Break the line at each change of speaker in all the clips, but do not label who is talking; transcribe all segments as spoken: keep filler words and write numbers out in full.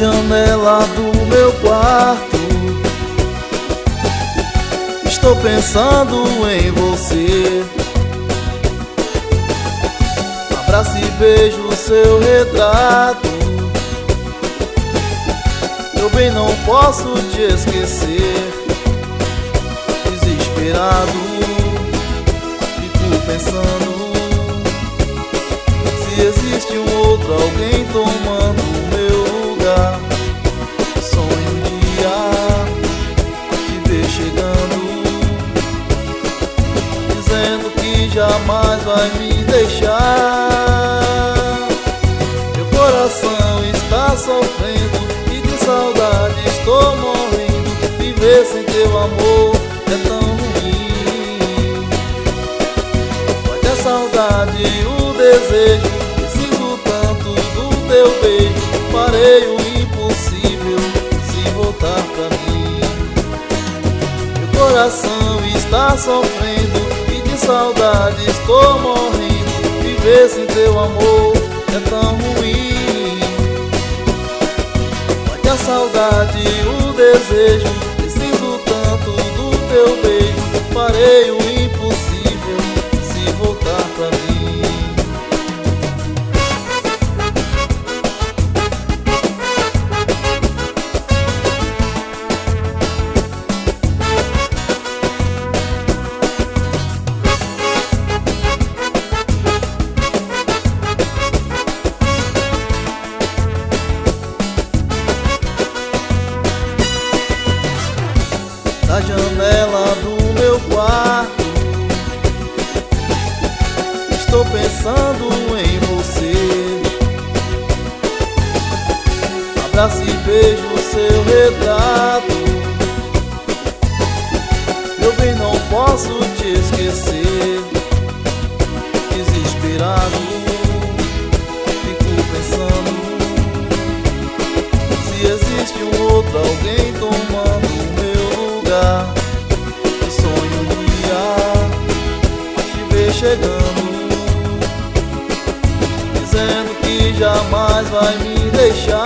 janela do meu quarto, estou pensando em você. Abraço e beijo o seu retrato, meu bem, não posso te esquecer. Desesperado, fico pensando se existe um outro alguém tomando o meu lugar. Sonho um dia te ver chegando, dizendo que jamais vai me deixar. Meu coração está sofrendo e de saudade estou morrendo. Viver sem teu amor é tão ruim. Vai ter saudade, o desejo, preciso tanto do teu beijo. Farei o impossível se voltar pra mim. Meu coração está sofrendo e de saudade estou morrendo. Viver sem teu amor é tão ruim. Vai ter a saudade, o desejo, preciso tanto do teu beijo. Farei o impossível se voltar pra mim. Na janela do meu quarto, estou pensando em você. Abraço e beijo o seu retrato, meu bem, não posso te esquecer. Desesperado, fico pensando se existe um outro alguém tomando o meu lugar. Eu sonho um dia te ver chegando, dizendo que jamais vai me deixar.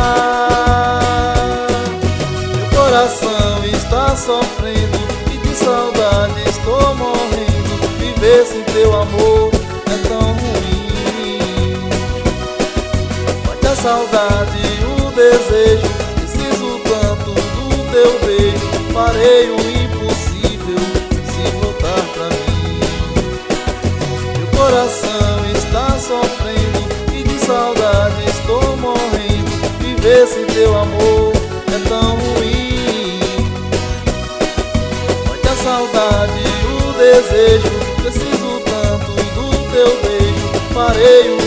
Meu coração está sofrendo e de saudade estou morrendo. Viver sem teu amor é tão ruim. Vai ter saudade, o desejo, preciso tanto do teu beijo. Farei o impossível se voltar pra mim. Meu coração está sofrendo e de saudade estou morrendo. Viver sem teu amor é tão ruim. Vai ter a saudade, o desejo, preciso tanto do teu beijo. Farei o